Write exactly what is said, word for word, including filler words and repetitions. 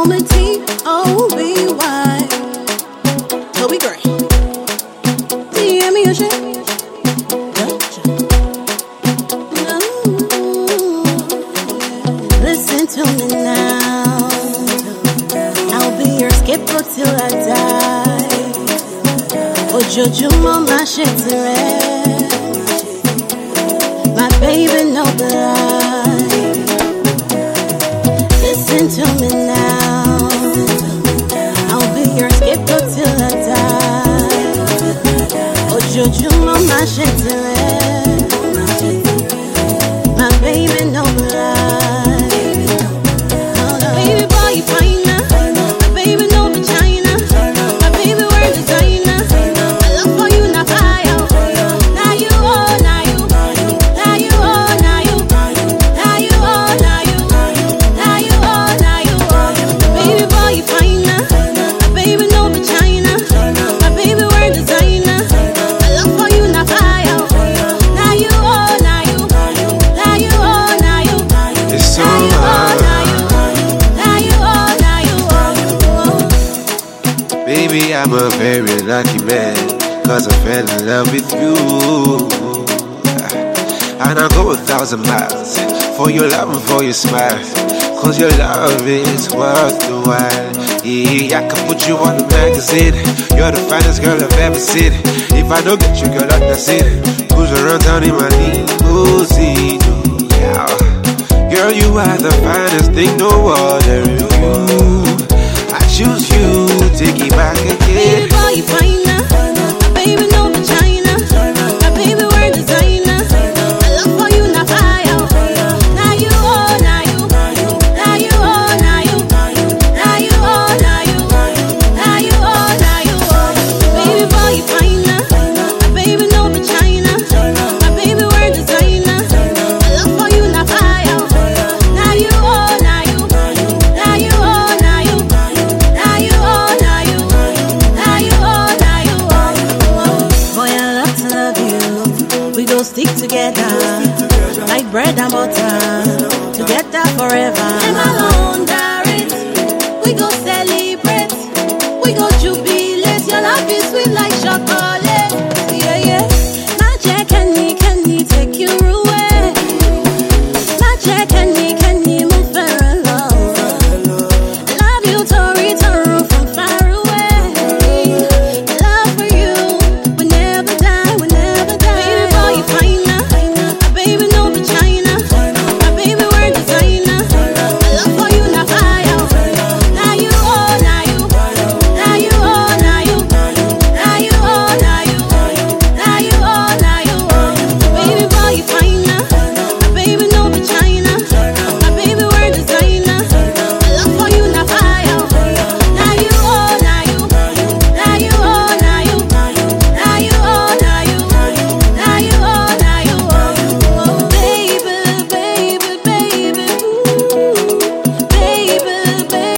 me T O B Y. Toby Gray. Do you hear me, your shit? Listen to me now. I'll be your skipper till I die. Ojoojúmọ́ má ṣe tirẹ̀. My baby, no lie. Listen to me now. I'll be your skipper till I die. Ojoojúmọ́ má ṣe tirẹ̀. My baby, no lie. Baby boy, you fine now. My baby, no vagina. My baby, wear designer. My love for you, not fire. Now you, oh, now you. Now you, oh, now you. Now you, oh, now you. Now you, oh, now you. Baby boy, you fine now. My baby, no vagina. My baby, wear designer. My love for you, not fire. Now you, oh, now you. Now you, oh, now you. It's so hard. Baby, I'm a very lucky man, cause I fell in love with you. And I'll go a thousand miles for your love and for your smile, cause your love is worth the while. Yeah, I can put you on the magazine. You're the finest girl I've ever seen. If I don't get you, girl, that's it. Cruise around town in my limousine. Yeah. Girl, you are the finest thing, no other you. I choose you, take it back again. Baby boy, you fine now. My baby, no vagina. My baby, wear designer. My love for you, not fire. Now you, oh, now you. Now you, oh, now you. Now you, oh, now you. Now you, oh, now you. Baby boy, you fine now. My baby, no vagina. My baby, wear designer. My love for you, not fire. Now you, oh, now you. Now you, oh, now you. Now you, oh, now you. Now you, oh, now you. Boy, I love to love you. We gon' stick together like bread and butter. Together forever. And my Honda, we gon' sell